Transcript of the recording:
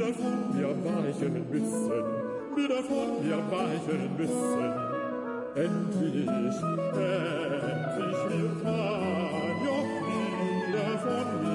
wieder von mir weichen müssen, wieder von mir weichen müssen. Endlich wird Tanja wieder von mir